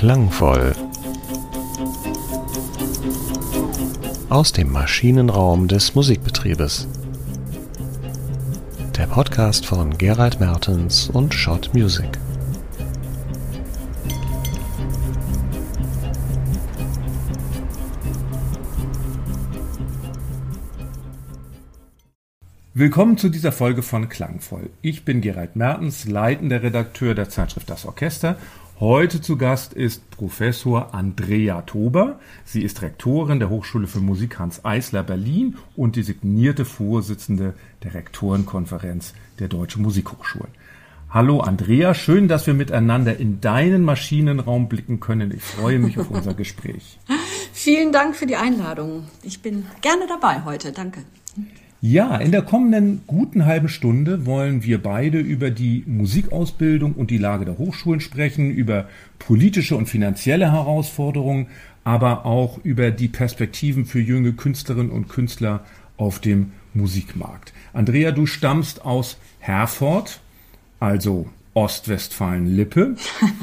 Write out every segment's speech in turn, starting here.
Klangvoll. Aus dem Maschinenraum des Musikbetriebes. Der Podcast von Gerald Mertens und Schott Music. Willkommen zu dieser Folge von Klangvoll. Ich bin Gerald Mertens, leitender Redakteur der Zeitschrift Das Orchester. Heute zu Gast ist Professor Andrea Tober. Sie ist Rektorin der Hochschule für Musik Hanns Eisler Berlin und designierte Vorsitzende der Rektorenkonferenz der Deutschen Musikhochschulen. Hallo Andrea, schön, dass wir miteinander in deinen Maschinenraum blicken können. Ich freue mich auf unser Gespräch. Vielen Dank für die Einladung. Ich bin gerne dabei heute. Danke. Ja, in der kommenden guten halben Stunde wollen wir beide über die Musikausbildung und die Lage der Hochschulen sprechen, über politische und finanzielle Herausforderungen, aber auch über die Perspektiven für junge Künstlerinnen und Künstler auf dem Musikmarkt. Andrea, du stammst aus Herford, also Ostwestfalen-Lippe.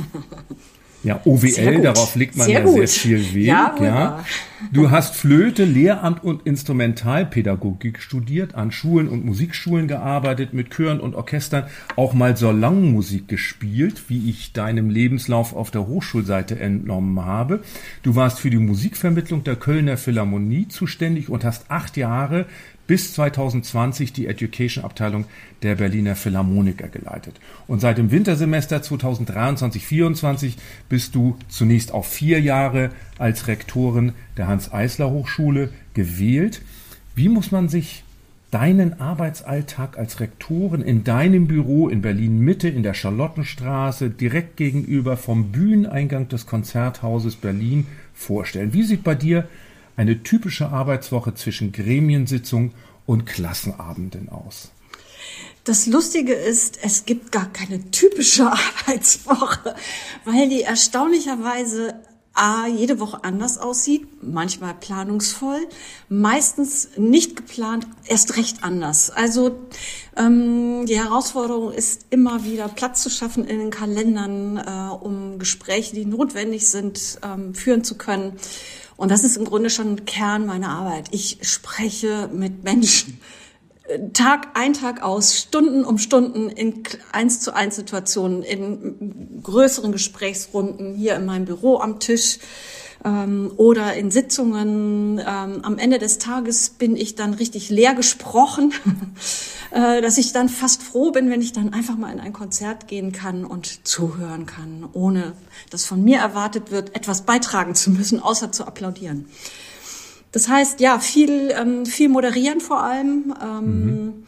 Ja, OWL, darauf legt man sehr viel Wert. Ja. Du hast Flöte, Lehramt und Instrumentalpädagogik studiert, an Schulen und Musikschulen gearbeitet, mit Chören und Orchestern, auch mal Salonmusik gespielt, wie ich deinem Lebenslauf auf der Hochschulseite entnommen habe. Du warst für die Musikvermittlung der Kölner Philharmonie zuständig und hast 8 Jahre bis 2020 die Education-Abteilung der Berliner Philharmoniker geleitet. Und seit dem Wintersemester 2023/24 bist du zunächst auf 4 Jahre als Rektorin der Hanns-Eisler-Hochschule gewählt. Wie muss man sich deinen Arbeitsalltag als Rektorin in deinem Büro in Berlin-Mitte in der Charlottenstraße direkt gegenüber vom Bühneneingang des Konzerthauses Berlin vorstellen? Wie sieht bei dir eine typische Arbeitswoche zwischen Gremiensitzung und Klassenabenden aus? Das Lustige ist, es gibt gar keine typische Arbeitswoche, weil die erstaunlicherweise jede Woche anders aussieht, manchmal planungsvoll, meistens nicht geplant, erst recht anders. Also die Herausforderung ist immer wieder Platz zu schaffen in den Kalendern, um Gespräche, die notwendig sind, führen zu können. Und das ist im Grunde schon ein Kern meiner Arbeit. Ich spreche mit Menschen. Tag ein, Tag aus, Stunden um Stunden in 1:1 Situationen, in größeren Gesprächsrunden, hier in meinem Büro am Tisch oder in Sitzungen. Am Ende des Tages bin ich dann richtig leer gesprochen, dass ich dann fast froh bin, wenn ich dann einfach mal in ein Konzert gehen kann und zuhören kann, ohne dass von mir erwartet wird, etwas beitragen zu müssen, außer zu applaudieren. Das heißt, ja, viel moderieren vor allem,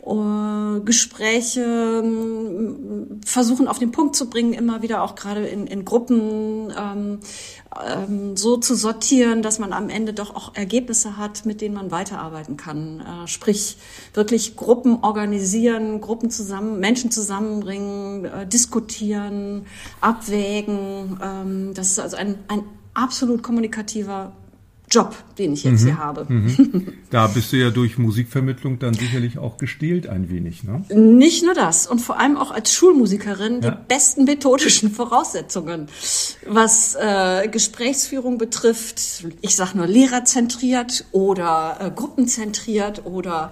Gespräche versuchen auf den Punkt zu bringen, immer wieder auch gerade in Gruppen so zu sortieren, dass man am Ende doch auch Ergebnisse hat, mit denen man weiterarbeiten kann. Sprich, wirklich Gruppen organisieren, Menschen zusammenbringen, diskutieren, abwägen. Das ist also ein absolut kommunikativer Job, den ich jetzt hier habe. Da bist du ja durch Musikvermittlung dann sicherlich auch gestählt ein wenig, ne? Nicht nur das und vor allem auch als Schulmusikerin die besten methodischen Voraussetzungen, was Gesprächsführung betrifft. Ich sage nur lehrerzentriert oder gruppenzentriert oder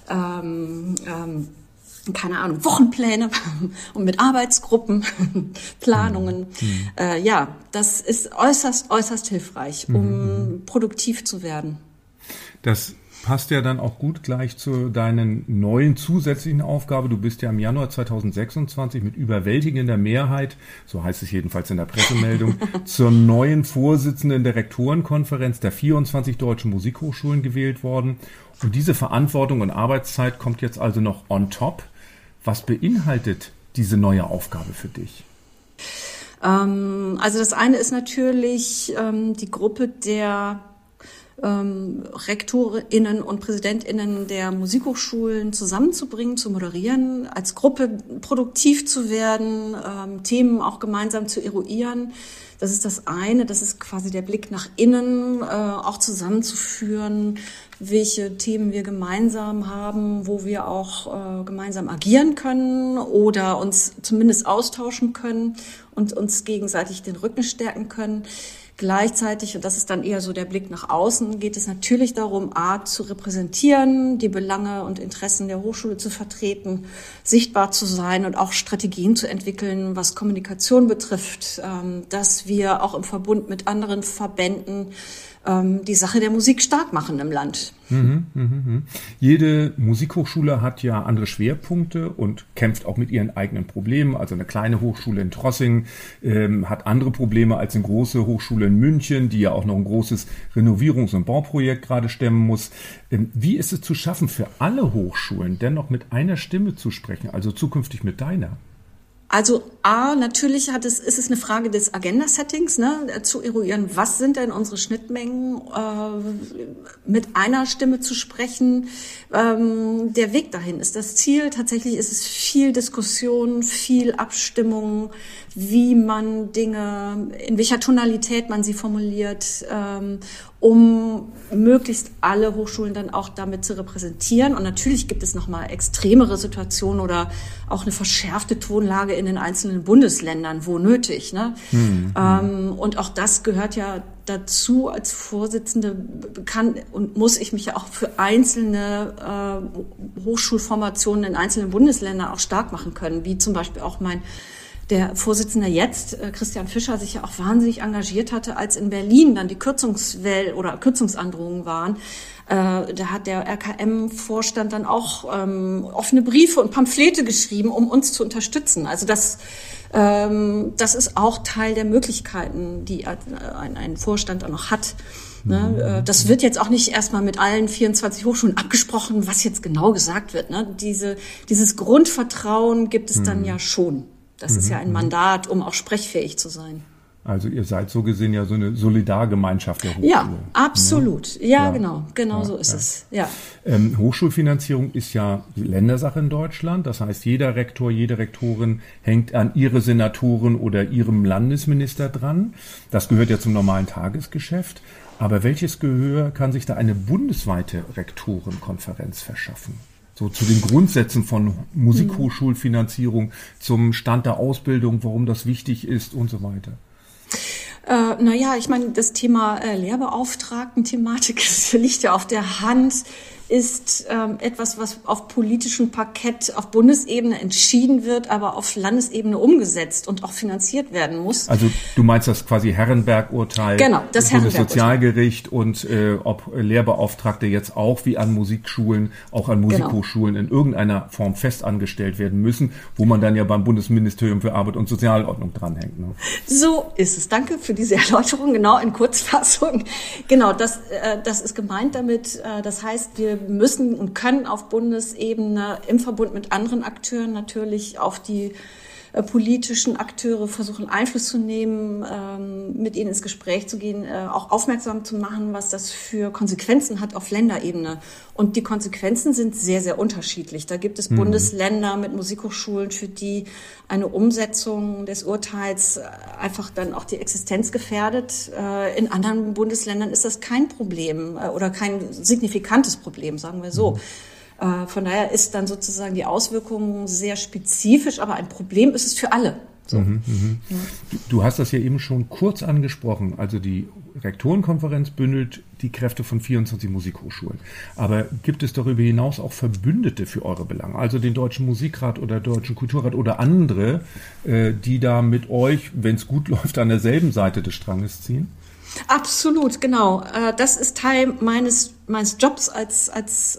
keine Ahnung, Wochenpläne und mit Arbeitsgruppen, Planungen. Das ist äußerst hilfreich, um produktiv zu werden. Das passt ja dann auch gut gleich zu deinen neuen zusätzlichen Aufgabe. Du bist ja im Januar 2026 mit überwältigender Mehrheit, so heißt es jedenfalls in der Pressemeldung, zur neuen Vorsitzenden der Rektorenkonferenz der 24 deutschen Musikhochschulen gewählt worden. Und diese Verantwortung und Arbeitszeit kommt jetzt also noch on top. Was beinhaltet diese neue Aufgabe für dich? Also das eine ist natürlich die Gruppe der RektorInnen und PräsidentInnen der Musikhochschulen zusammenzubringen, zu moderieren, als Gruppe produktiv zu werden, Themen auch gemeinsam zu eruieren. Das ist das eine, das ist quasi der Blick nach innen, auch zusammenzuführen, welche Themen wir gemeinsam haben, wo wir auch gemeinsam agieren können oder uns zumindest austauschen können und uns gegenseitig den Rücken stärken können. Gleichzeitig, und das ist dann eher so der Blick nach außen, geht es natürlich darum, zu repräsentieren, die Belange und Interessen der Hochschule zu vertreten, sichtbar zu sein und auch Strategien zu entwickeln, was Kommunikation betrifft, dass wir auch im Verbund mit anderen Verbänden die Sache der Musik stark machen im Land. Jede Musikhochschule hat ja andere Schwerpunkte und kämpft auch mit ihren eigenen Problemen. Also eine kleine Hochschule in Trossingen hat andere Probleme als eine große Hochschule in München, die ja auch noch ein großes Renovierungs- und Bauprojekt gerade stemmen muss. Wie ist es zu schaffen, für alle Hochschulen dennoch mit einer Stimme zu sprechen, also zukünftig mit deiner? Also natürlich ist es eine Frage des Agenda-Settings, zu eruieren, was sind denn unsere Schnittmengen, mit einer Stimme zu sprechen. Der Weg dahin ist das Ziel. Tatsächlich ist es viel Diskussion, viel Abstimmung, wie man Dinge, in welcher Tonalität man sie formuliert, um möglichst alle Hochschulen dann auch damit zu repräsentieren. Und natürlich gibt es nochmal extremere Situationen oder auch eine verschärfte Tonlage in den einzelnen Bundesländern, wo nötig. Und auch das gehört ja dazu. Als Vorsitzende kann und muss ich mich ja auch für einzelne Hochschulformationen in einzelnen Bundesländern auch stark machen können, wie zum Beispiel auch der Vorsitzende jetzt, Christian Fischer, sich ja auch wahnsinnig engagiert hatte, als in Berlin dann die Kürzungsandrohungen waren. Da hat der RKM-Vorstand dann auch offene Briefe und Pamphlete geschrieben, um uns zu unterstützen. Also das ist auch Teil der Möglichkeiten, die ein Vorstand auch noch hat. Das wird jetzt auch nicht erstmal mit allen 24 Hochschulen abgesprochen, was jetzt genau gesagt wird. Dieses Grundvertrauen gibt es dann ja schon. Das ist ja ein Mandat, um auch sprechfähig zu sein. Also ihr seid so gesehen ja so eine Solidargemeinschaft der Hochschule. Ja, absolut. Ja, genau so ist es. Ja. Hochschulfinanzierung ist ja Ländersache in Deutschland. Das heißt, jeder Rektor, jede Rektorin hängt an ihre Senatoren oder ihrem Landesminister dran. Das gehört ja zum normalen Tagesgeschäft. Aber welches Gehör kann sich da eine bundesweite Rektorenkonferenz verschaffen? So zu den Grundsätzen von Musikhochschulfinanzierung, zum Stand der Ausbildung, warum das wichtig ist und so weiter. Ich meine, das Thema Lehrbeauftragten-Thematik liegt ja auf der Hand, ist etwas, was auf politischem Parkett auf Bundesebene entschieden wird, aber auf Landesebene umgesetzt und auch finanziert werden muss. Also du meinst das quasi Herrenberg-Urteil, genau, das Bundessozialgericht und ob Lehrbeauftragte jetzt auch wie an Musikschulen, auch an Musikhochschulen in irgendeiner Form festangestellt werden müssen, wo man dann ja beim Bundesministerium für Arbeit und Sozialordnung dranhängt. Ne? So ist es. Danke für diese Erläuterung, genau in Kurzfassung. Genau, das ist gemeint damit. Das heißt, wir müssen und können auf Bundesebene im Verbund mit anderen Akteuren natürlich auf die politischen Akteure versuchen, Einfluss zu nehmen, mit ihnen ins Gespräch zu gehen, auch aufmerksam zu machen, was das für Konsequenzen hat auf Länderebene. Und die Konsequenzen sind sehr, sehr unterschiedlich. Da gibt es Bundesländer mit Musikhochschulen, für die eine Umsetzung des Urteils einfach dann auch die Existenz gefährdet. In anderen Bundesländern ist das kein Problem oder kein signifikantes Problem, sagen wir so. Von daher ist dann sozusagen die Auswirkung sehr spezifisch, aber ein Problem ist es für alle. So. Ja. Du hast das ja eben schon kurz angesprochen. Also die Rektorenkonferenz bündelt die Kräfte von 24 Musikhochschulen. Aber gibt es darüber hinaus auch Verbündete für eure Belange? Also den Deutschen Musikrat oder Deutschen Kulturrat oder andere, die da mit euch, wenn es gut läuft, an derselben Seite des Stranges ziehen? Absolut, genau. Das ist Teil meines Jobs als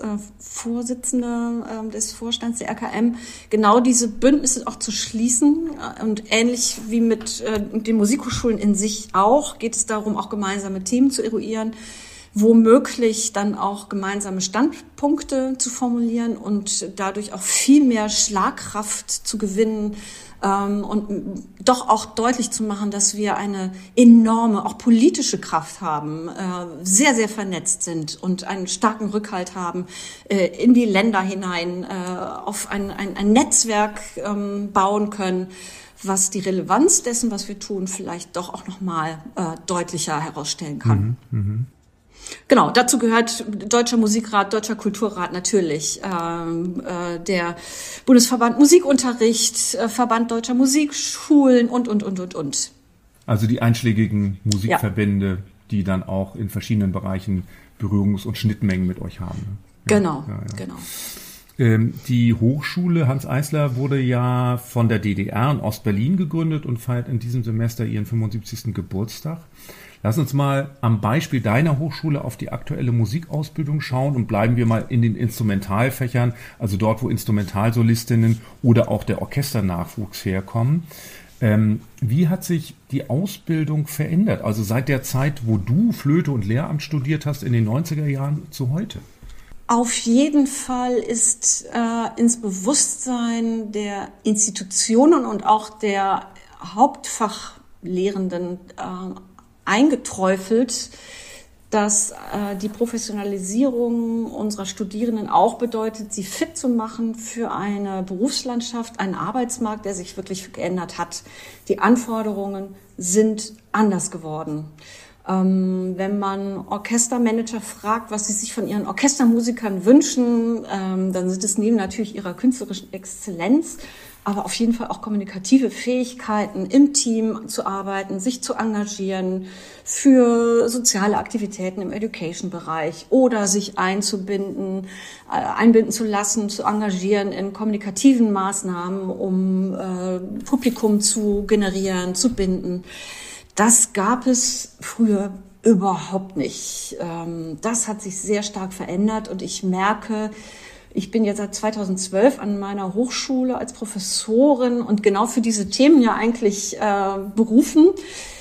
Vorsitzende des Vorstands der RKM, genau diese Bündnisse auch zu schließen. Und ähnlich wie mit den Musikhochschulen in sich auch, geht es darum, auch gemeinsame Themen zu eruieren, womöglich dann auch gemeinsame Standpunkte zu formulieren und dadurch auch viel mehr Schlagkraft zu gewinnen, und doch auch deutlich zu machen, dass wir eine enorme, auch politische Kraft haben, sehr, sehr vernetzt sind und einen starken Rückhalt haben in die Länder hinein, auf ein Netzwerk bauen können, was die Relevanz dessen, was wir tun, vielleicht doch auch nochmal deutlicher herausstellen kann. Genau, dazu gehört Deutscher Musikrat, Deutscher Kulturrat natürlich, der Bundesverband Musikunterricht, Verband Deutscher Musikschulen und. Also die einschlägigen Musikverbände, die dann auch in verschiedenen Bereichen Berührungs- und Schnittmengen mit euch haben. Genau. Die Hochschule Hanns Eisler wurde ja von der DDR in Ostberlin gegründet und feiert in diesem Semester ihren 75. Geburtstag. Lass uns mal am Beispiel deiner Hochschule auf die aktuelle Musikausbildung schauen und bleiben wir mal in den Instrumentalfächern, also dort, wo Instrumentalsolistinnen oder auch der Orchesternachwuchs herkommen. Wie hat sich die Ausbildung verändert? Also seit der Zeit, wo du Flöte und Lehramt studiert hast, in den 90er Jahren zu heute? Auf jeden Fall ist ins Bewusstsein der Institutionen und auch der Hauptfachlehrenden eingeträufelt, dass die Professionalisierung unserer Studierenden auch bedeutet, sie fit zu machen für eine Berufslandschaft, einen Arbeitsmarkt, der sich wirklich geändert hat. Die Anforderungen sind anders geworden. Wenn man Orchestermanager fragt, was sie sich von ihren Orchestermusikern wünschen, dann sind es neben natürlich ihrer künstlerischen Exzellenz, aber auf jeden Fall auch kommunikative Fähigkeiten, im Team zu arbeiten, sich zu engagieren für soziale Aktivitäten im Education-Bereich oder sich einbinden zu lassen, zu engagieren in kommunikativen Maßnahmen, um Publikum zu generieren, zu binden. Das gab es früher überhaupt nicht. Das hat sich sehr stark verändert und ich merke, ich bin jetzt seit 2012 an meiner Hochschule als Professorin und genau für diese Themen ja eigentlich berufen.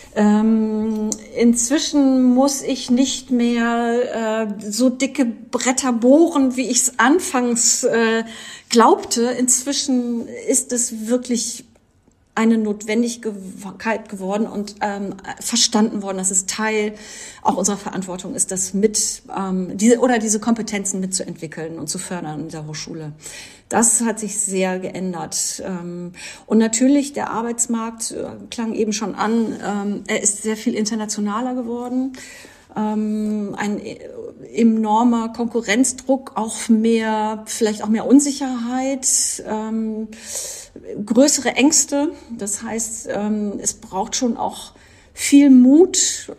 Inzwischen muss ich nicht mehr so dicke Bretter bohren, wie ich es anfangs glaubte. Inzwischen ist es wirklich eine Notwendigkeit geworden und verstanden worden, dass es Teil auch unserer Verantwortung ist, das diese Kompetenzen mitzuentwickeln und zu fördern in dieser Hochschule. Das hat sich sehr geändert. Und natürlich der Arbeitsmarkt klang eben schon an, er ist sehr viel internationaler geworden. Ein enormer Konkurrenzdruck, vielleicht auch mehr Unsicherheit, größere Ängste. Das heißt, es braucht schon auch viel Mut,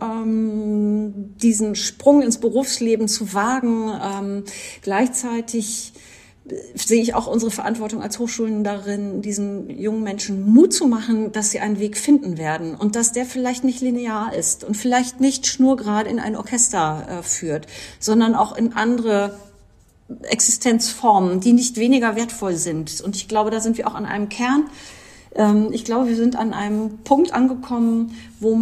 diesen Sprung ins Berufsleben zu wagen. Gleichzeitig sehe ich auch unsere Verantwortung als Hochschulen darin, diesen jungen Menschen Mut zu machen, dass sie einen Weg finden werden und dass der vielleicht nicht linear ist und vielleicht nicht schnurgerade in ein Orchester führt, sondern auch in andere Existenzformen, die nicht weniger wertvoll sind. Und ich glaube, da sind wir auch an einem Kern. Ich glaube, wir sind an einem Punkt angekommen,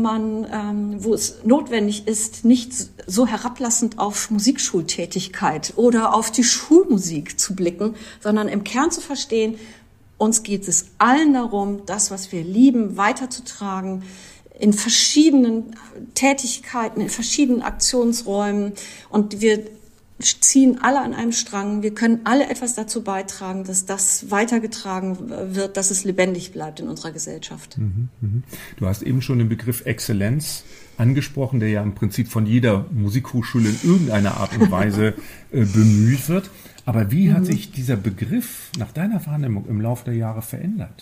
wo es notwendig ist, nicht so herablassend auf Musikschultätigkeit oder auf die Schulmusik zu blicken, sondern im Kern zu verstehen, uns geht es allen darum, das, was wir lieben, weiterzutragen, in verschiedenen Tätigkeiten, in verschiedenen Aktionsräumen. Und wir ziehen alle an einem Strang. Wir können alle etwas dazu beitragen, dass das weitergetragen wird, dass es lebendig bleibt in unserer Gesellschaft. Du hast eben schon den Begriff Exzellenz angesprochen, der ja im Prinzip von jeder Musikhochschule in irgendeiner Art und Weise bemüht wird. Aber wie hat sich dieser Begriff nach deiner Wahrnehmung im Laufe der Jahre verändert?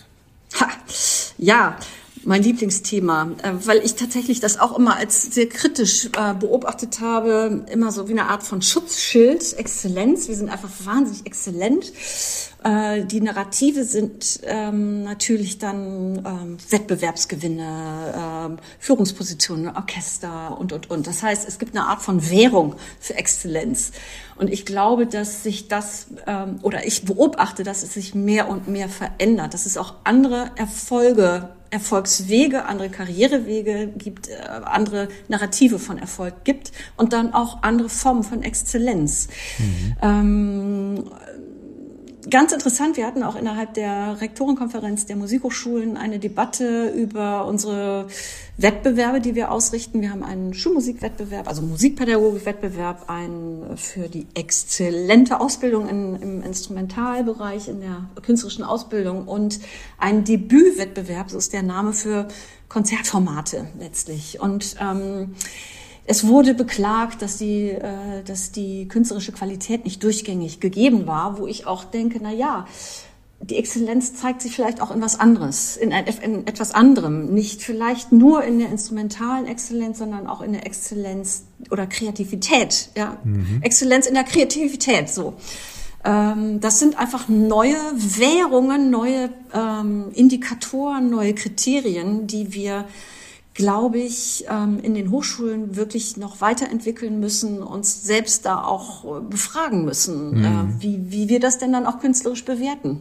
Ja, mein Lieblingsthema, weil ich tatsächlich das auch immer als sehr kritisch beobachtet habe, immer so wie eine Art von Schutzschild, Exzellenz. Wir sind einfach wahnsinnig exzellent. Die Narrative sind natürlich dann Wettbewerbsgewinne, Führungspositionen, Orchester und. Das heißt, es gibt eine Art von Währung für Exzellenz. Und ich glaube, dass sich ich beobachte, dass es sich mehr und mehr verändert, dass es auch andere Erfolgswege, andere Karrierewege gibt, andere Narrative von Erfolg gibt und dann auch andere Formen von Exzellenz. ganz interessant, wir hatten auch innerhalb der Rektorenkonferenz der Musikhochschulen eine Debatte über unsere Wettbewerbe, die wir ausrichten. Wir haben einen Schulmusikwettbewerb, also Musikpädagogikwettbewerb, einen für die exzellente Ausbildung im Instrumentalbereich, in der künstlerischen Ausbildung und einen Debütwettbewerb, so ist der Name, für Konzertformate letztlich. Und es wurde beklagt, dass die künstlerische Qualität nicht durchgängig gegeben war, wo ich auch denke, na ja, die Exzellenz zeigt sich vielleicht auch in was anderes, in etwas anderem. Nicht vielleicht nur in der instrumentalen Exzellenz, sondern auch in der Exzellenz oder Kreativität. Ja? Exzellenz in der Kreativität, so. Das sind einfach neue Währungen, neue Indikatoren, neue Kriterien, die wir, glaube ich, in den Hochschulen wirklich noch weiterentwickeln müssen, uns selbst da auch befragen müssen, wie wir das denn dann auch künstlerisch bewerten.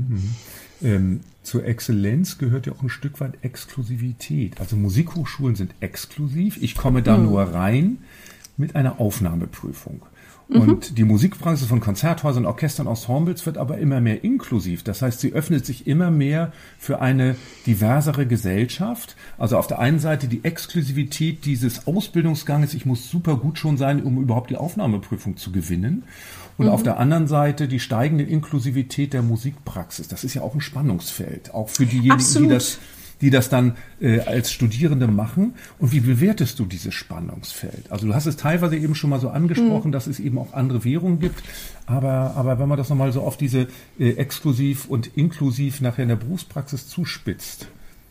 Zur Exzellenz gehört ja auch ein Stück weit Exklusivität. Also Musikhochschulen sind exklusiv. Ich komme da nur rein mit einer Aufnahmeprüfung. Und die Musikpraxis von Konzerthäusern, Orchestern, Ensembles wird aber immer mehr inklusiv. Das heißt, sie öffnet sich immer mehr für eine diversere Gesellschaft. Also auf der einen Seite die Exklusivität dieses Ausbildungsganges, ich muss super gut schon sein, um überhaupt die Aufnahmeprüfung zu gewinnen. Und auf der anderen Seite die steigende Inklusivität der Musikpraxis. Das ist ja auch ein Spannungsfeld, auch für diejenigen, die das dann als Studierende machen. Und wie bewertest du dieses Spannungsfeld? Also du hast es teilweise eben schon mal so angesprochen, dass es eben auch andere Währungen gibt. Aber wenn man das nochmal so auf diese exklusiv und inklusiv nachher in der Berufspraxis zuspitzt.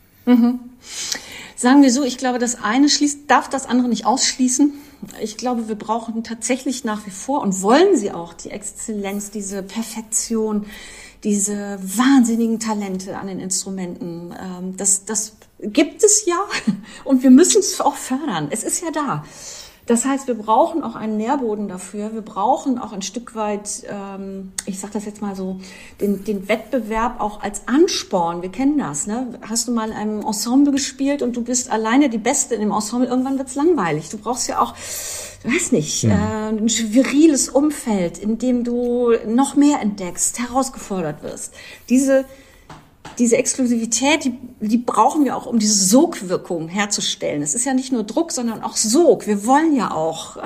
Sagen wir so, ich glaube, das eine darf das andere nicht ausschließen. Ich glaube, wir brauchen tatsächlich nach wie vor und wollen sie auch, die Exzellenz, diese Perfektion, diese wahnsinnigen Talente an den Instrumenten. Das gibt es ja und wir müssen es auch fördern. Es ist ja da. Das heißt, wir brauchen auch einen Nährboden dafür. Wir brauchen auch ein Stück weit, ich sage das jetzt mal so, den Wettbewerb auch als Ansporn. Wir kennen das. Ne? Hast du mal in einem Ensemble gespielt und du bist alleine die Beste in dem Ensemble, irgendwann wird's langweilig. Du brauchst ja auch, weiß nicht, ein viriles Umfeld, in dem du noch mehr entdeckst, herausgefordert wirst. Diese Exklusivität, die brauchen wir auch, um diese Sogwirkung herzustellen. Es ist ja nicht nur Druck, sondern auch Sog. Wir wollen ja auch,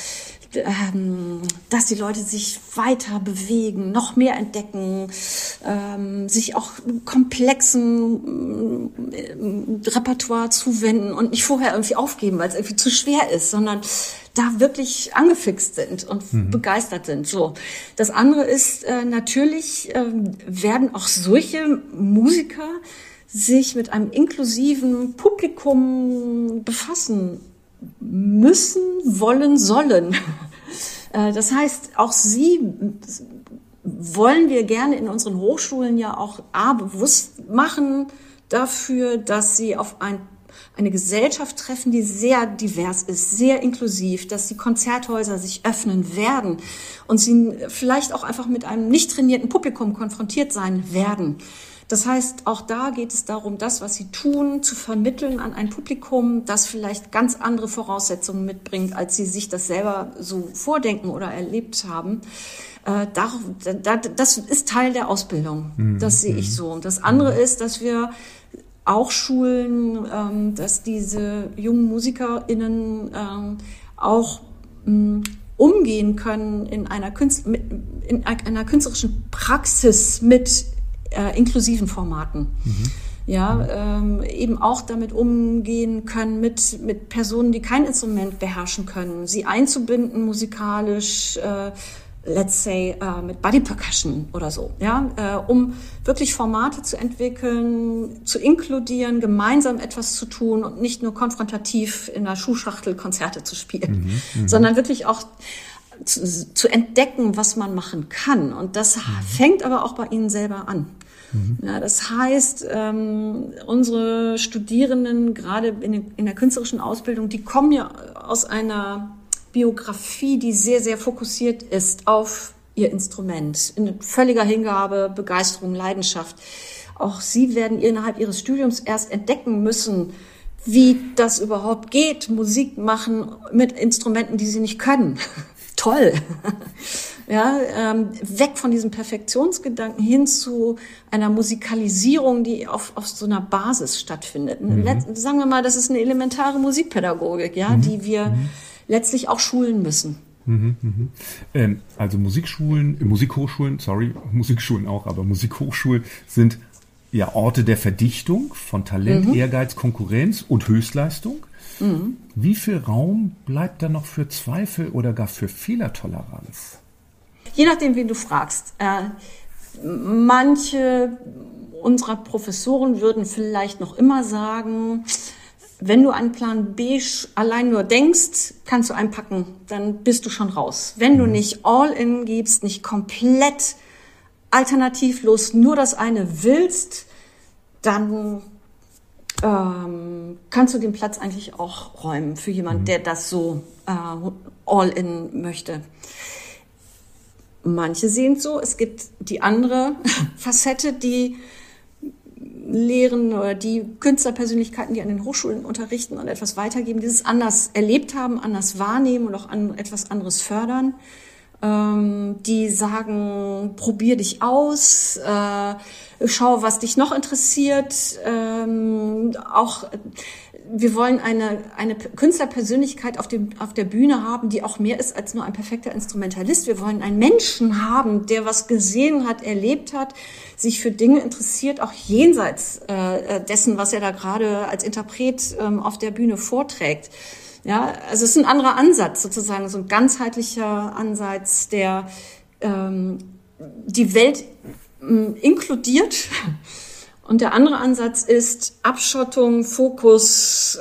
dass die Leute sich weiter bewegen, noch mehr entdecken, sich auch komplexen Repertoire zuwenden und nicht vorher irgendwie aufgeben, weil es irgendwie zu schwer ist, sondern da wirklich angefixt sind und begeistert sind. So. Das andere ist, natürlich werden auch solche Musiker sich mit einem inklusiven Publikum befassen müssen, wollen, sollen. Das heißt, auch sie wollen wir gerne in unseren Hochschulen ja auch bewusst machen dafür, dass sie auf eine Gesellschaft treffen, die sehr divers ist, sehr inklusiv, dass die Konzerthäuser sich öffnen werden und sie vielleicht auch einfach mit einem nicht trainierten Publikum konfrontiert sein werden. Das heißt, auch da geht es darum, das, was sie tun, zu vermitteln an ein Publikum, das vielleicht ganz andere Voraussetzungen mitbringt, als sie sich das selber so vordenken oder erlebt haben. Das ist Teil der Ausbildung. Das sehe ich so. Und das andere ist, dass wir auch schulen, dass diese jungen MusikerInnen auch umgehen können in einer künstlerischen Praxis mit inklusiven Formaten. Eben auch damit umgehen können mit Personen, die kein Instrument beherrschen können, sie einzubinden musikalisch, let's say, mit Body Percussion oder so, um wirklich Formate zu entwickeln, zu inkludieren, gemeinsam etwas zu tun und nicht nur konfrontativ in der Schuhschachtel Konzerte zu spielen, sondern wirklich auch zu entdecken, was man machen kann. Und das fängt aber auch bei ihnen selber an. Ja, das heißt, unsere Studierenden, gerade in der künstlerischen Ausbildung, die kommen ja aus einer Biografie, die sehr, sehr fokussiert ist auf ihr Instrument, in völliger Hingabe, Begeisterung, Leidenschaft. Auch sie werden innerhalb ihres Studiums erst entdecken müssen, wie das überhaupt geht, Musik machen mit Instrumenten, die sie nicht können. Toll. Ja, weg von diesem Perfektionsgedanken hin zu einer Musikalisierung, die auf so einer Basis stattfindet. Sagen wir mal, das ist eine elementare Musikpädagogik, ja, die wir letztlich auch schulen müssen. Also Musikschulen auch, aber Musikhochschulen sind ja Orte der Verdichtung von Talent, Ehrgeiz, Konkurrenz und Höchstleistung. Wie viel Raum bleibt da noch für Zweifel oder gar für Fehlertoleranz? Je nachdem, wen du fragst. Manche unserer Professoren würden vielleicht noch immer sagen, wenn du an Plan B allein nur denkst, kannst du einpacken, dann bist du schon raus. Wenn du nicht all in gibst, nicht komplett alternativlos nur das eine willst, dann kannst du den Platz eigentlich auch räumen für jemanden, der das so all in möchte. Manche sehen es so, es gibt die andere Facette, die Lehren oder die Künstlerpersönlichkeiten, die an den Hochschulen unterrichten und etwas weitergeben, die es anders erlebt haben, anders wahrnehmen und auch etwas anderes fördern. Die sagen, probier dich aus, schau, was dich noch interessiert. Auch wir wollen eine Künstlerpersönlichkeit auf der Bühne haben, die auch mehr ist als nur ein perfekter Instrumentalist. Wir wollen einen Menschen haben, der was gesehen hat, erlebt hat, sich für Dinge interessiert, auch jenseits dessen, was er da gerade als Interpret auf der Bühne vorträgt. Ja, also es ist ein anderer Ansatz sozusagen, so ein ganzheitlicher Ansatz, der die Welt inkludiert. Und der andere Ansatz ist Abschottung, Fokus,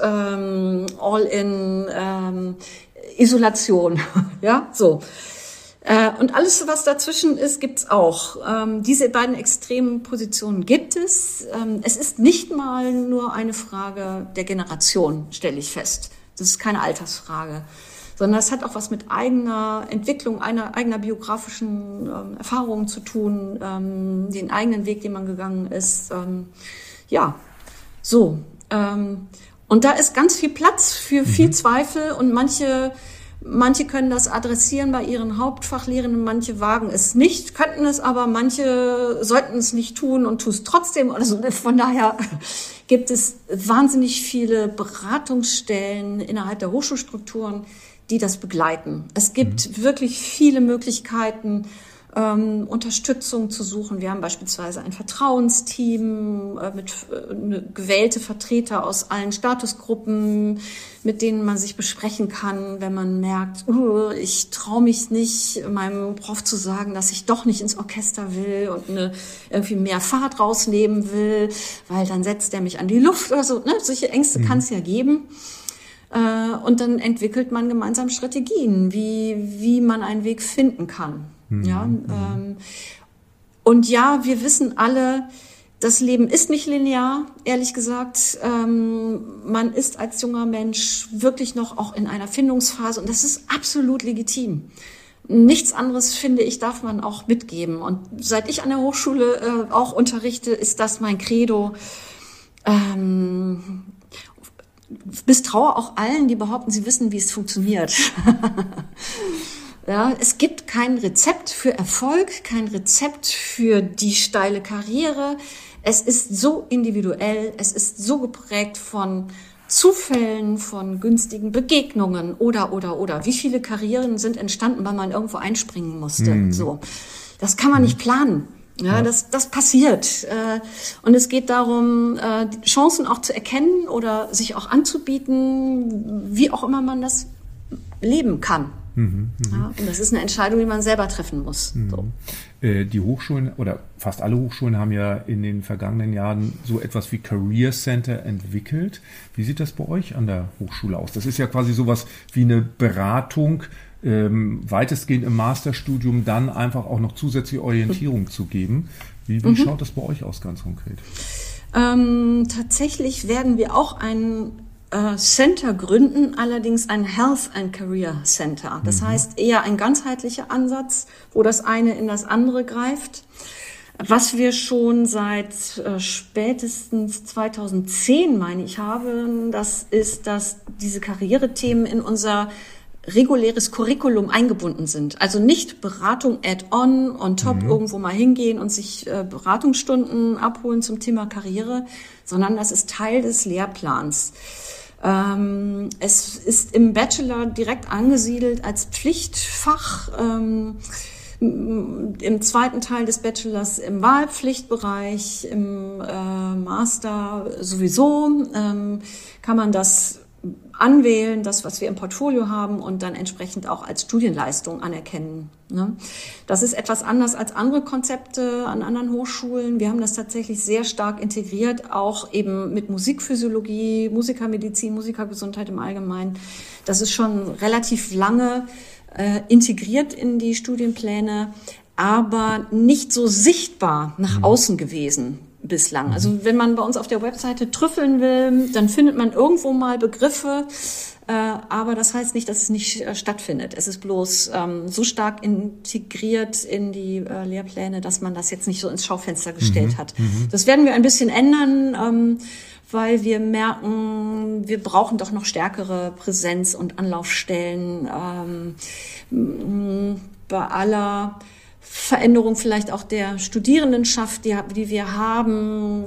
All-in, Isolation. Ja, so. Und alles, was dazwischen ist, gibt's auch. Diese beiden extremen Positionen gibt es. Es ist nicht mal nur eine Frage der Generation, stelle ich fest. Das ist keine Altersfrage, sondern es hat auch was mit eigener Entwicklung, eigener biografischen Erfahrungen zu tun, den eigenen Weg, den man gegangen ist. Ja, so. Und da ist ganz viel Platz für viel Zweifel und manche können das adressieren bei ihren Hauptfachlehrenden, manche wagen es nicht, könnten es, aber manche sollten es nicht tun und tun es trotzdem. Also von daher gibt es wahnsinnig viele Beratungsstellen innerhalb der Hochschulstrukturen, die das begleiten. Es gibt wirklich viele Möglichkeiten, Unterstützung zu suchen. Wir haben beispielsweise ein Vertrauensteam mit gewählte Vertreter aus allen Statusgruppen, mit denen man sich besprechen kann, wenn man merkt, ich traue mich nicht, meinem Prof zu sagen, dass ich doch nicht ins Orchester will und irgendwie mehr Fahrt rausnehmen will, weil dann setzt er mich an die Luft oder so. Ne? Solche Ängste kann es ja geben. Und dann entwickelt man gemeinsam Strategien, wie man einen Weg finden kann. Ja, und ja, wir wissen alle, das Leben ist nicht linear, ehrlich gesagt. Man ist als junger Mensch wirklich noch auch in einer Findungsphase und das ist absolut legitim. Nichts anderes, finde ich, darf man auch mitgeben. Und seit ich an der Hochschule auch unterrichte, ist das mein Credo. Misstraue auch allen, die behaupten, sie wissen, wie es funktioniert. Ja, es gibt kein Rezept für Erfolg, kein Rezept für die steile Karriere. Es ist so individuell, es ist so geprägt von Zufällen, von günstigen Begegnungen oder. Wie viele Karrieren sind entstanden, weil man irgendwo einspringen musste? So, das kann man nicht planen. Ja, das passiert. Und es geht darum, Chancen auch zu erkennen oder sich auch anzubieten, wie auch immer man das leben kann. Ja, und das ist eine Entscheidung, die man selber treffen muss. So. Die Hochschulen oder fast alle Hochschulen haben ja in den vergangenen Jahren so etwas wie Career Center entwickelt. Wie sieht das bei euch an der Hochschule aus? Das ist ja quasi sowas wie eine Beratung, weitestgehend im Masterstudium dann einfach auch noch zusätzliche Orientierung zu geben. Wie schaut das bei euch aus ganz konkret? Tatsächlich werden wir auch ein Center gründen, allerdings ein Health and Career Center. Das heißt eher ein ganzheitlicher Ansatz, wo das eine in das andere greift. Was wir schon seit spätestens 2010, meine ich, haben, das ist, dass diese Karrierethemen in unser reguläres Curriculum eingebunden sind. Also nicht Beratung add-on on top irgendwo mal hingehen und sich Beratungsstunden abholen zum Thema Karriere, sondern das ist Teil des Lehrplans. Es ist im Bachelor direkt angesiedelt als Pflichtfach, im zweiten Teil des Bachelors im Wahlpflichtbereich, im Master sowieso kann man das anwählen, das, was wir im Portfolio haben, und dann entsprechend auch als Studienleistung anerkennen. Ne? Das ist etwas anders als andere Konzepte an anderen Hochschulen. Wir haben das tatsächlich sehr stark integriert, auch eben mit Musikphysiologie, Musikermedizin, Musikergesundheit im Allgemeinen. Das ist schon relativ lange integriert in die Studienpläne, aber nicht so sichtbar nach außen gewesen bislang. Also wenn man bei uns auf der Webseite trüffeln will, dann findet man irgendwo mal Begriffe, aber das heißt nicht, dass es nicht stattfindet. Es ist bloß so stark integriert in die Lehrpläne, dass man das jetzt nicht so ins Schaufenster gestellt hat. Das werden wir ein bisschen ändern, weil wir merken, wir brauchen doch noch stärkere Präsenz und Anlaufstellen bei aller Veränderung vielleicht auch der Studierendenschaft, die wir haben.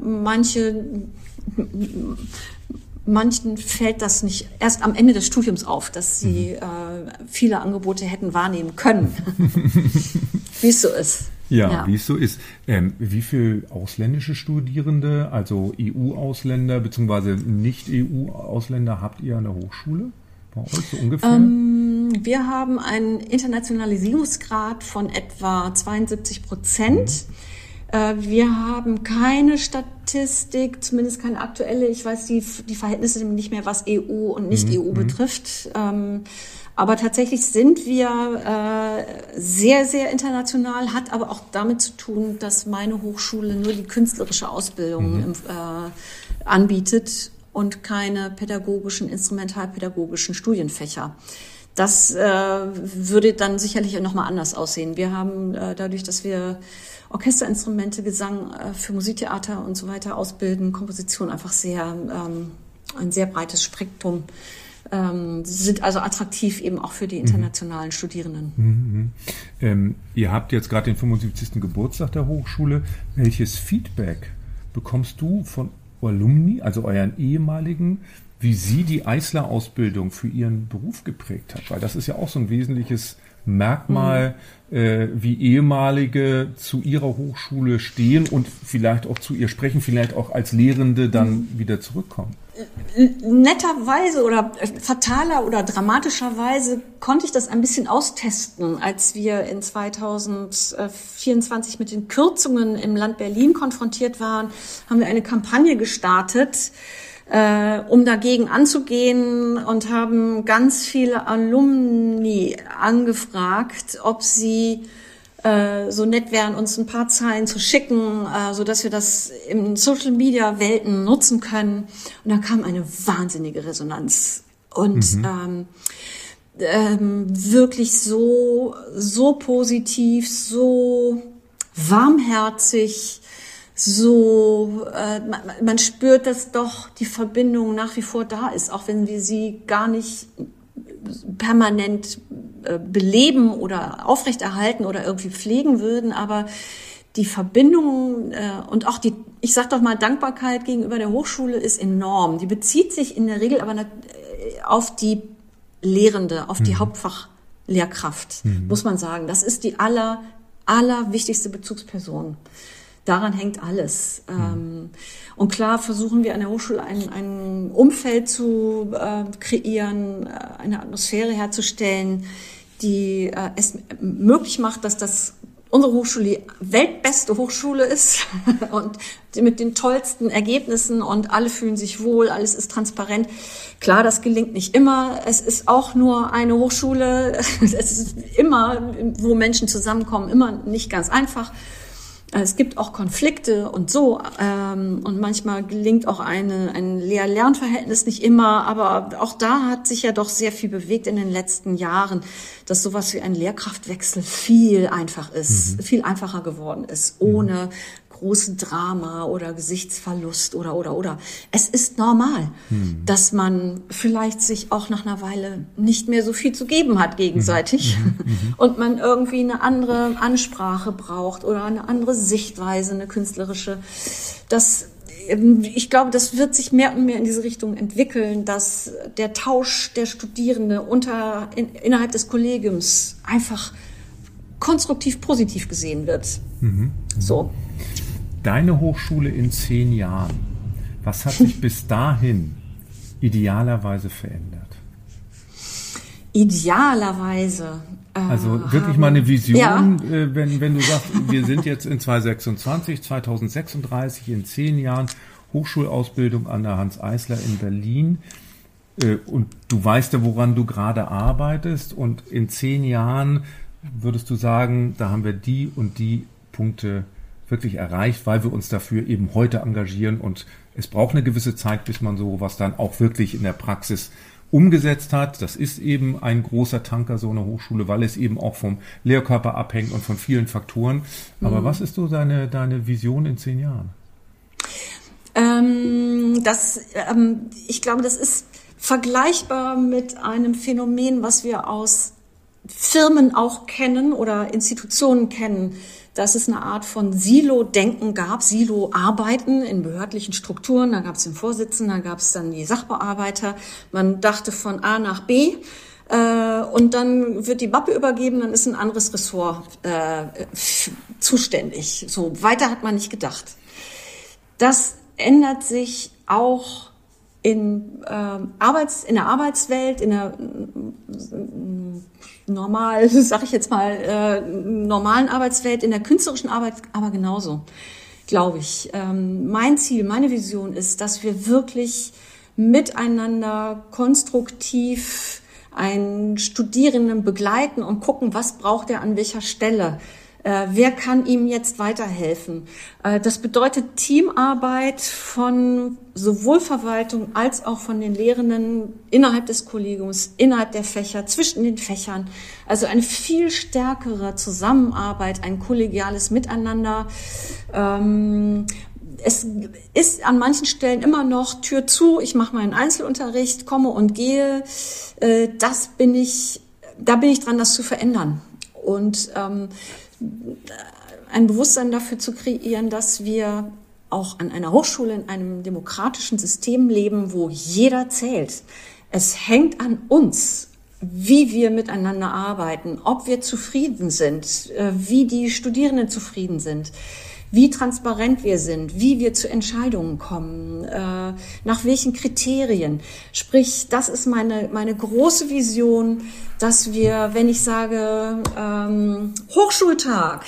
Manchen fällt das nicht erst am Ende des Studiums auf, dass sie viele Angebote hätten wahrnehmen können, wie es so ist. Ja, wie es so ist. Wie viel ausländische Studierende, also EU-Ausländer bzw. Nicht-EU-Ausländer habt ihr an der Hochschule? Bei euch so ungefähr? Wir haben einen Internationalisierungsgrad von etwa 72%. Wir haben keine Statistik, zumindest keine aktuelle. Ich weiß die Verhältnisse nicht mehr, was EU und Nicht-EU betrifft. Aber tatsächlich sind wir sehr, sehr international, hat aber auch damit zu tun, dass meine Hochschule nur die künstlerische Ausbildung anbietet und keine pädagogischen, instrumentalpädagogischen Studienfächer. Das würde dann sicherlich nochmal anders aussehen. Wir haben dadurch, dass wir Orchesterinstrumente, Gesang für Musiktheater und so weiter ausbilden, Komposition einfach ein sehr breites Spektrum. Sind also attraktiv eben auch für die internationalen Studierenden. Ihr habt jetzt gerade den 75. Geburtstag der Hochschule. Welches Feedback bekommst du von Alumni, also euren ehemaligen, wie sie die Eisler-Ausbildung für ihren Beruf geprägt hat? Weil das ist ja auch so ein wesentliches Merkmal, wie Ehemalige zu ihrer Hochschule stehen und vielleicht auch zu ihr sprechen, vielleicht auch als Lehrende dann wieder zurückkommen. Netterweise oder fataler oder dramatischerweise konnte ich das ein bisschen austesten, als wir in 2024 mit den Kürzungen im Land Berlin konfrontiert waren, haben wir eine Kampagne gestartet, um dagegen anzugehen, und haben ganz viele Alumni angefragt, ob sie so nett wären, uns ein paar Zeilen zu schicken, so dass wir das in Social-Media-Welten nutzen können. Und da kam eine wahnsinnige Resonanz und wirklich so positiv, so warmherzig. So, man spürt, dass doch die Verbindung nach wie vor da ist, auch wenn wir sie gar nicht permanent beleben oder aufrechterhalten oder irgendwie pflegen würden, aber die Verbindung und auch ich sag doch mal, Dankbarkeit gegenüber der Hochschule ist enorm. Die bezieht sich in der Regel aber auf die Lehrende, auf die Hauptfachlehrkraft, muss man sagen. Das ist die allerwichtigste Bezugsperson. Daran hängt alles. Und klar versuchen wir an der Hochschule ein Umfeld zu kreieren, eine Atmosphäre herzustellen, die es möglich macht, dass das unsere Hochschule die weltbeste Hochschule ist und mit den tollsten Ergebnissen, und alle fühlen sich wohl, alles ist transparent. Klar, das gelingt nicht immer. Es ist auch nur eine Hochschule. Es ist immer, wo Menschen zusammenkommen, immer nicht ganz einfach. Es gibt auch Konflikte und so, und manchmal gelingt auch ein Lehr-Lernverhältnis nicht immer, aber auch da hat sich ja doch sehr viel bewegt in den letzten Jahren, dass sowas wie ein Lehrkraftwechsel viel einfacher geworden ist, ohne große Drama oder Gesichtsverlust oder. Es ist normal, dass man vielleicht sich auch nach einer Weile nicht mehr so viel zu geben hat gegenseitig und man irgendwie eine andere Ansprache braucht oder eine andere Sichtweise, eine künstlerische. Ich glaube, das wird sich mehr und mehr in diese Richtung entwickeln, dass der Tausch der Studierenden innerhalb des Kollegiums einfach konstruktiv positiv gesehen wird. So. Deine Hochschule in 10 Jahren, was hat sich bis dahin idealerweise verändert? Idealerweise. Also wirklich mal eine Vision, wenn du sagst, wir sind jetzt in 2036 in 10 Jahren Hochschulausbildung an der Hans Eisler in Berlin und du weißt ja, woran du gerade arbeitest und in 10 Jahren würdest du sagen, da haben wir die und die Punkte wirklich erreicht, weil wir uns dafür eben heute engagieren und es braucht eine gewisse Zeit, bis man sowas dann auch wirklich in der Praxis umgesetzt hat. Das ist eben ein großer Tanker, so eine Hochschule, weil es eben auch vom Lehrkörper abhängt und von vielen Faktoren. Aber was ist so deine Vision in 10 Jahren? Ich glaube, das ist vergleichbar mit einem Phänomen, was wir aus Firmen auch kennen oder Institutionen kennen, dass es eine Art von Silo-Denken gab, Silo-Arbeiten in behördlichen Strukturen. Da gab es den Vorsitzenden, da gab es dann die Sachbearbeiter. Man dachte von A nach B und dann wird die Mappe übergeben, dann ist ein anderes Ressort zuständig. So weiter hat man nicht gedacht. Das ändert sich auch in der Arbeitswelt, in der normalen Arbeitswelt, in der künstlerischen Arbeit, aber genauso, glaube ich. Mein Ziel, meine Vision ist, dass wir wirklich miteinander konstruktiv einen Studierenden begleiten und gucken, was braucht er an welcher Stelle. Wer kann ihm jetzt weiterhelfen? Das bedeutet Teamarbeit von sowohl Verwaltung als auch von den Lehrenden innerhalb des Kollegiums, innerhalb der Fächer, zwischen den Fächern. Also eine viel stärkere Zusammenarbeit, ein kollegiales Miteinander. Es ist an manchen Stellen immer noch Tür zu, ich mache meinen Einzelunterricht, komme und gehe. Da bin ich dran, das zu verändern. Und ein Bewusstsein dafür zu kreieren, dass wir auch an einer Hochschule in einem demokratischen System leben, wo jeder zählt. Es hängt an uns, wie wir miteinander arbeiten, ob wir zufrieden sind, wie die Studierenden zufrieden sind, wie transparent wir sind, wie wir zu Entscheidungen kommen, nach welchen Kriterien. Sprich, das ist meine große Vision, dass wir, wenn ich sage Hochschultag,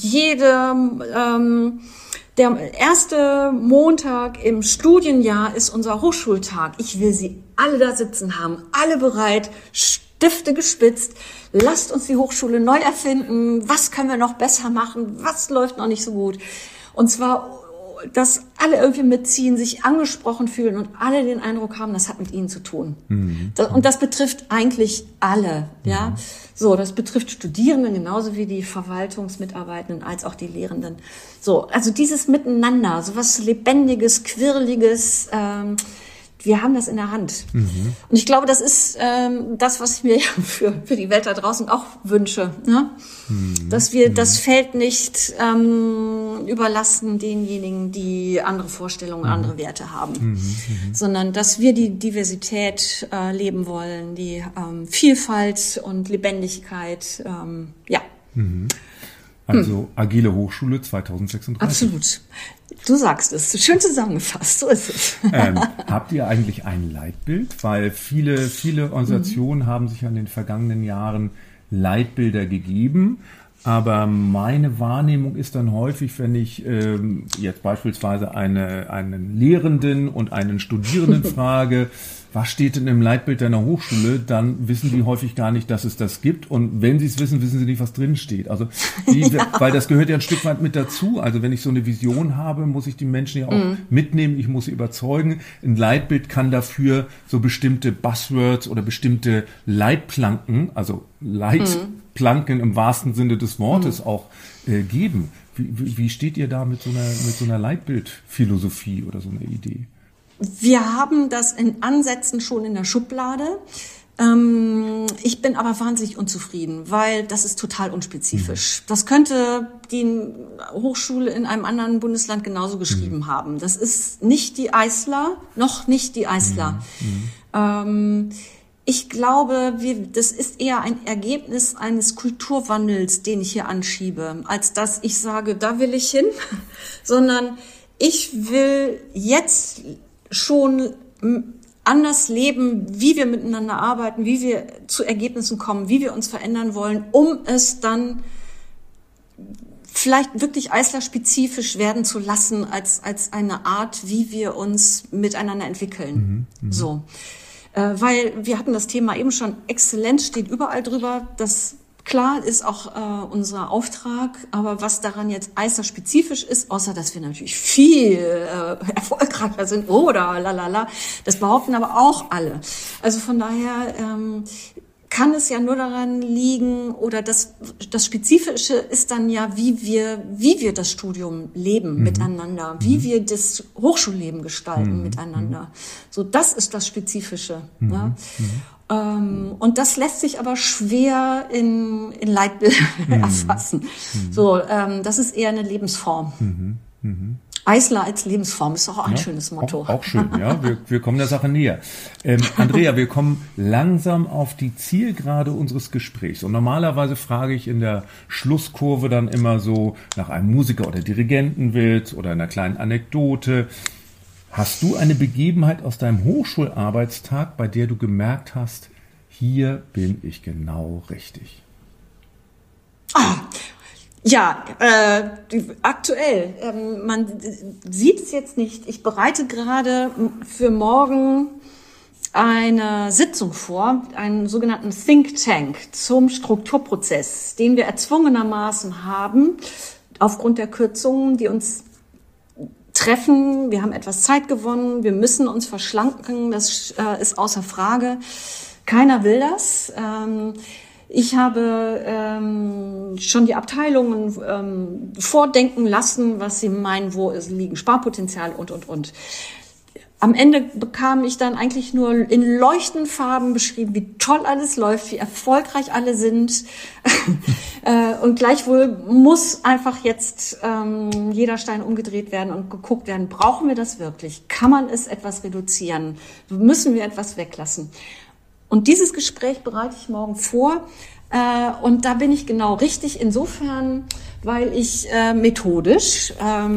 der erste Montag im Studienjahr ist unser Hochschultag. Ich will Sie alle da sitzen haben, alle bereit, Stifte gespitzt. Lasst uns die Hochschule neu erfinden. Was können wir noch besser machen? Was läuft noch nicht so gut? Und zwar, dass alle irgendwie mitziehen, sich angesprochen fühlen und alle den Eindruck haben, das hat mit ihnen zu tun. Und das betrifft eigentlich alle, ja. So, das betrifft Studierende genauso wie die Verwaltungsmitarbeitenden als auch die Lehrenden. So, also dieses Miteinander, so was Lebendiges, Quirliges, wir haben das in der Hand. Und ich glaube, das ist das, was ich mir für die Welt da draußen auch wünsche. Ne? Dass wir das Feld nicht überlassen denjenigen, die andere Vorstellungen, andere Werte haben. Sondern dass wir die Diversität leben wollen, die Vielfalt und Lebendigkeit. Also agile Hochschule 2036. Absolut. Du sagst es. Schön zusammengefasst. So ist es. Habt ihr eigentlich ein Leitbild? Weil viele Organisationen haben sich in den vergangenen Jahren Leitbilder gegeben. Aber meine Wahrnehmung ist dann häufig, wenn ich jetzt beispielsweise einen Lehrenden und einen Studierenden frage, was steht denn im Leitbild deiner Hochschule, dann wissen die häufig gar nicht, dass es das gibt. Und wenn sie es wissen, wissen sie nicht, was drin steht. Also weil das gehört ja ein Stück weit mit dazu. Also wenn ich so eine Vision habe, muss ich die Menschen ja auch mitnehmen. Ich muss sie überzeugen. Ein Leitbild kann dafür so bestimmte Buzzwords oder bestimmte Leitplanken, also Leitplanken im wahrsten Sinne des Wortes auch geben. Wie steht ihr da mit so einer Leitbildphilosophie oder so einer Idee? Wir haben das in Ansätzen schon in der Schublade. Ich bin aber wahnsinnig unzufrieden, weil das ist total unspezifisch. Das könnte die Hochschule in einem anderen Bundesland genauso geschrieben haben. Das ist nicht die Eisler, noch nicht die Eisler. Ich glaube, das ist eher ein Ergebnis eines Kulturwandels, den ich hier anschiebe, als dass ich sage, da will ich hin, sondern ich will jetzt schon anders leben, wie wir miteinander arbeiten, wie wir zu Ergebnissen kommen, wie wir uns verändern wollen, um es dann vielleicht wirklich eislerspezifisch werden zu lassen als eine Art, wie wir uns miteinander entwickeln. So. Weil wir hatten das Thema eben schon, Exzellenz steht überall drüber, das klar ist auch unser Auftrag, aber was daran jetzt eislerspezifisch ist, außer dass wir natürlich viel erfolgreicher sind oder lalala, das behaupten aber auch alle. Also von daher kann es ja nur daran liegen, oder das Spezifische ist dann ja, wie wir das Studium leben miteinander, wie wir das Hochschulleben gestalten miteinander. So, das ist das Spezifische. Ne? Und das lässt sich aber schwer in Leitbildern erfassen. So, das ist eher eine Lebensform. Eisler als Lebensform ist auch ein schönes Motto. Auch schön, ja. Wir kommen der Sache näher. Andrea, wir kommen langsam auf die Zielgerade unseres Gesprächs. Und normalerweise frage ich in der Schlusskurve dann immer so nach einem Musiker- oder Dirigentenwitz oder einer kleinen Anekdote. Hast du eine Begebenheit aus deinem Hochschularbeitstag, bei der du gemerkt hast, hier bin ich genau richtig? Ja, aktuell. Man sieht es jetzt nicht. Ich bereite gerade für morgen eine Sitzung vor, einen sogenannten Think Tank zum Strukturprozess, den wir erzwungenermaßen haben, aufgrund der Kürzungen, die uns treffen. Wir haben etwas Zeit gewonnen, wir müssen uns verschlanken, das ist außer Frage. Keiner will das. Ich habe schon die Abteilungen vordenken lassen, was sie meinen, wo es liegen Sparpotenzial und. Am Ende bekam ich dann eigentlich nur in leuchtenden Farben beschrieben, wie toll alles läuft, wie erfolgreich alle sind. Und gleichwohl muss einfach jetzt jeder Stein umgedreht werden und geguckt werden, brauchen wir das wirklich? Kann man es etwas reduzieren? Müssen wir etwas weglassen? Und dieses Gespräch bereite ich morgen vor. Und da bin ich genau richtig insofern, weil ich methodisch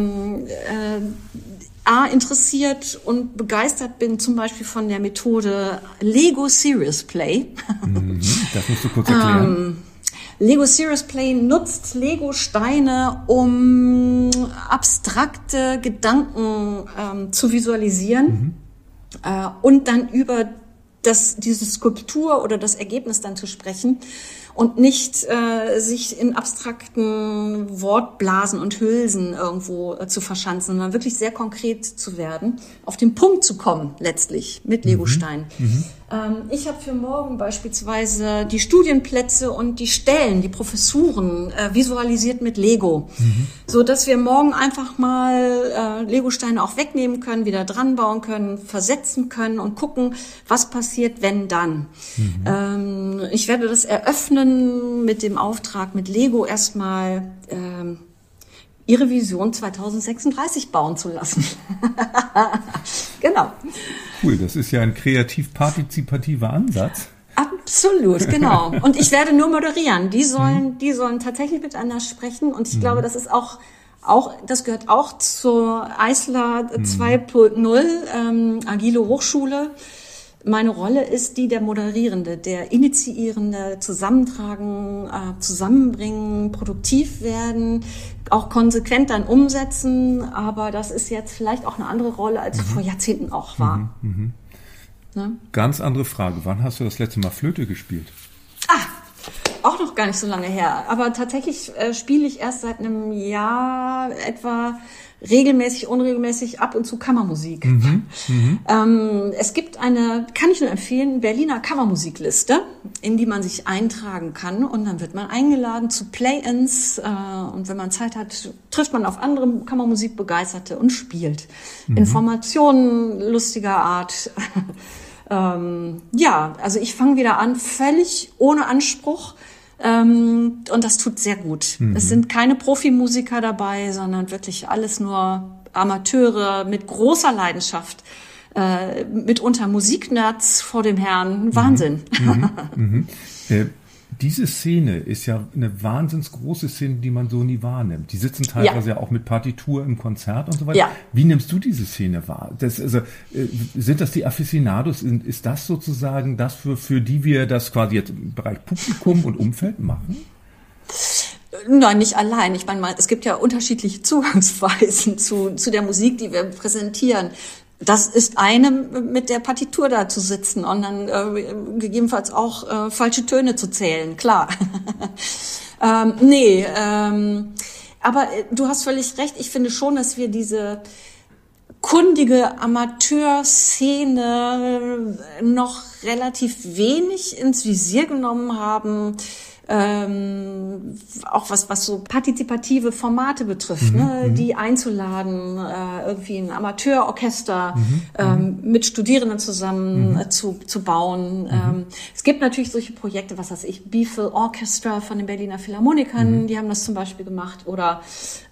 interessiert und begeistert bin, zum Beispiel von der Methode Lego Serious Play. Das musst du kurz erklären. Lego Serious Play nutzt Lego-Steine, um abstrakte Gedanken zu visualisieren und dann über diese Skulptur oder das Ergebnis dann zu sprechen und nicht sich in abstrakten Wortblasen und Hülsen irgendwo zu verschanzen, sondern wirklich sehr konkret zu werden, auf den Punkt zu kommen letztlich mit Legosteinen. Ich habe für morgen beispielsweise die Studienplätze und die Stellen, die Professuren visualisiert mit Lego, so dass wir morgen einfach mal Legosteine auch wegnehmen können, wieder dran bauen können, versetzen können und gucken, was passiert, wenn dann. Ich werde das eröffnen mit dem Auftrag, mit Lego erstmal ihre Vision 2036 bauen zu lassen. Genau. Cool, das ist ja ein kreativ-partizipativer Ansatz. Absolut, genau. Und ich werde nur moderieren. Die sollen tatsächlich miteinander sprechen. Und ich glaube, das ist auch, das gehört auch zur Eisler 2.0, Agile Hochschule. Meine Rolle ist die der Moderierende, der Initiierende, Zusammentragen, zusammenbringen, produktiv werden, auch konsequent dann umsetzen. Aber das ist jetzt vielleicht auch eine andere Rolle, als vor Jahrzehnten auch war. Ne? Ganz andere Frage. Wann hast du das letzte Mal Flöte gespielt? Auch noch gar nicht so lange her. Aber tatsächlich spiele ich erst seit einem Jahr etwa regelmäßig, unregelmäßig ab und zu Kammermusik. Es gibt eine, kann ich nur empfehlen, Berliner Kammermusikliste, in die man sich eintragen kann und dann wird man eingeladen zu Play-ins und wenn man Zeit hat, trifft man auf andere Kammermusikbegeisterte und spielt. Informationen lustiger Art. Ja, also ich fange wieder an, völlig ohne Anspruch. Und das tut sehr gut. Es sind keine Profimusiker dabei, sondern wirklich alles nur Amateure mit großer Leidenschaft, mitunter Musiknerds vor dem Herrn. Wahnsinn. Diese Szene ist ja eine wahnsinns große Szene, die man so nie wahrnimmt. Die sitzen teilweise ja auch mit Partitur im Konzert und so weiter. Ja. Wie nimmst du diese Szene wahr? Sind das die Aficionados? Ist das sozusagen das, für die wir das quasi jetzt im Bereich Publikum und Umfeld machen? Nein, nicht allein. Ich meine, es gibt ja unterschiedliche Zugangsweisen zu der Musik, die wir präsentieren. Das ist eine, mit der Partitur da zu sitzen und dann gegebenenfalls auch falsche Töne zu zählen, klar. Aber du hast völlig recht. Ich finde schon, dass wir diese kundige Amateurszene noch relativ wenig ins Visier genommen haben. Auch was so partizipative Formate betrifft, die einzuladen, irgendwie ein Amateurorchester mit Studierenden zusammen zu bauen. Es gibt natürlich solche Projekte, was weiß ich, Beefle Orchestra von den Berliner Philharmonikern, die haben das zum Beispiel gemacht, oder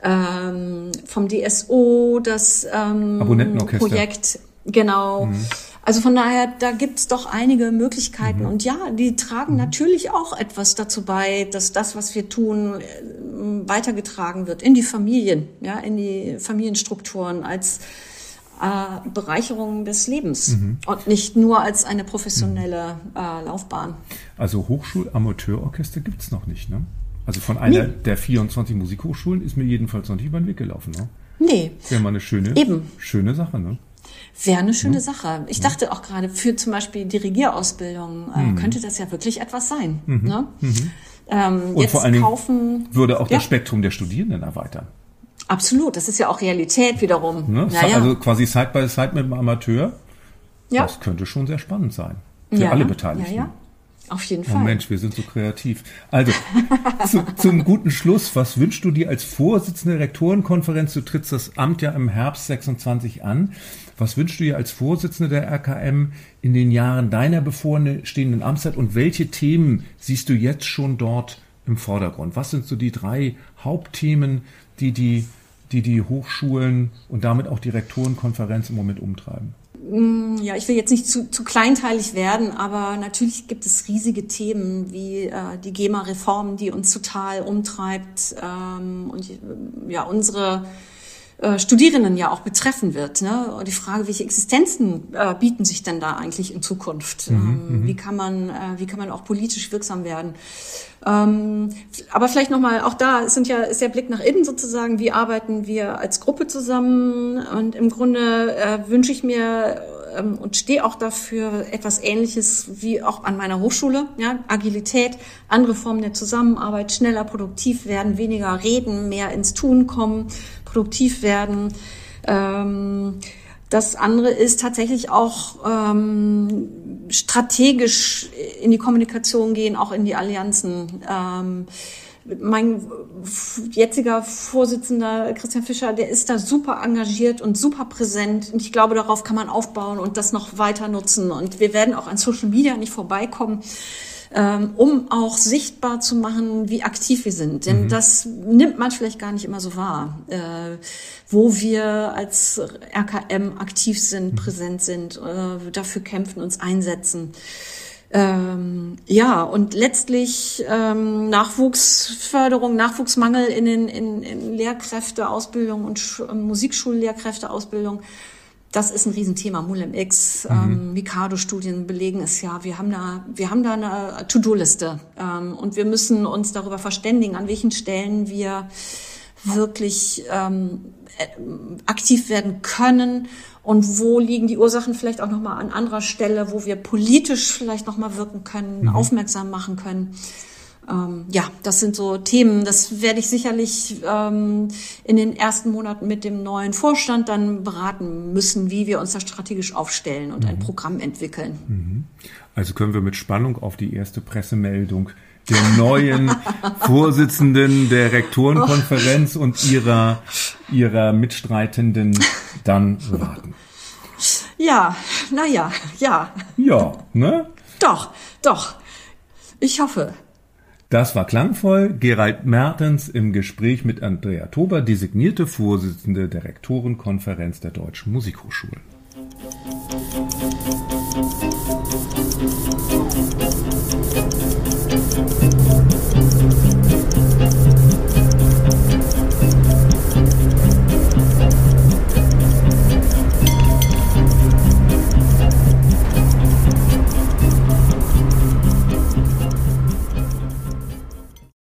vom DSO das Projekt, genau. Also von daher, da gibt's doch einige Möglichkeiten. Und ja, die tragen natürlich auch etwas dazu bei, dass das, was wir tun, weitergetragen wird in die Familien, ja, in die Familienstrukturen als Bereicherung des Lebens und nicht nur als eine professionelle Laufbahn. Also Hochschul-Amateurorchester gibt's noch nicht, ne? Also von einer der 24 Musikhochschulen ist mir jedenfalls noch nicht über den Weg gelaufen, ne? Nee. Wäre mal eine schöne Sache, ne? Wäre eine schöne Sache. Ich dachte auch gerade, für zum Beispiel Dirigierausbildung könnte das ja wirklich etwas sein. Ne? Und jetzt vor allen Dingen würde auch das Spektrum der Studierenden erweitern. Absolut, das ist ja auch Realität wiederum. Ne? Ja. Also quasi Side by Side mit dem Amateur. Ja. Das könnte schon sehr spannend sein. Für alle Beteiligten. Ja. Auf jeden Fall. Oh Mensch, wir sind so kreativ. Also, zum guten Schluss, was wünschst du dir als Vorsitzende der Rektorenkonferenz? Du trittst das Amt ja im Herbst 26 an. Was wünschst du dir als Vorsitzende der RKM in den Jahren deiner bevorstehenden Amtszeit und welche Themen siehst du jetzt schon dort im Vordergrund? Was sind so die 3 Hauptthemen, die Hochschulen und damit auch die Rektorenkonferenz im Moment umtreiben? Ja, ich will jetzt nicht zu kleinteilig werden, aber natürlich gibt es riesige Themen wie die GEMA-Reform, die uns total umtreibt und ja unsere Studierenden ja auch betreffen wird. Ne? Und die Frage, welche Existenzen bieten sich denn da eigentlich in Zukunft? Wie kann man auch politisch wirksam werden? Aber vielleicht nochmal, auch da ist der Blick nach innen sozusagen, wie arbeiten wir als Gruppe zusammen? Und im Grunde wünsche ich mir und stehe auch dafür etwas Ähnliches wie auch an meiner Hochschule, ja, Agilität, andere Formen der Zusammenarbeit, schneller produktiv werden, weniger reden, mehr ins Tun kommen, produktiv werden. Das andere ist tatsächlich auch strategisch in die Kommunikation gehen, auch in die Allianzen. Mein jetziger Vorsitzender Christian Fischer, der ist da super engagiert und super präsent. Und ich glaube, darauf kann man aufbauen und das noch weiter nutzen. Und wir werden auch an Social Media nicht vorbeikommen, um auch sichtbar zu machen, wie aktiv wir sind. Denn das nimmt man vielleicht gar nicht immer so wahr, wo wir als RKM aktiv sind, präsent sind, dafür kämpfen, uns einsetzen. Ja, und letztlich Nachwuchsförderung, Nachwuchsmangel in Lehrkräfteausbildung und Musikschullehrkräfteausbildung. Das ist ein Riesenthema. MULEM-X, Mikado-Studien belegen es ja. Wir haben da eine To-Do-Liste und wir müssen uns darüber verständigen, an welchen Stellen wir wirklich aktiv werden können und wo liegen die Ursachen vielleicht auch nochmal an anderer Stelle, wo wir politisch vielleicht nochmal wirken können, aufmerksam machen können. Das sind so Themen, das werde ich sicherlich in den ersten Monaten mit dem neuen Vorstand dann beraten müssen, wie wir uns da strategisch aufstellen und ein Programm entwickeln. Also können wir mit Spannung auf die erste Pressemeldung der neuen Vorsitzenden der Rektorenkonferenz und ihrer Mitstreitenden dann warten. Ja. Ja, ne? Doch. Ich hoffe. Das war klangvoll. Gerald Mertens im Gespräch mit Andrea Tober, designierte Vorsitzende der Rektorenkonferenz der Deutschen Musikhochschulen.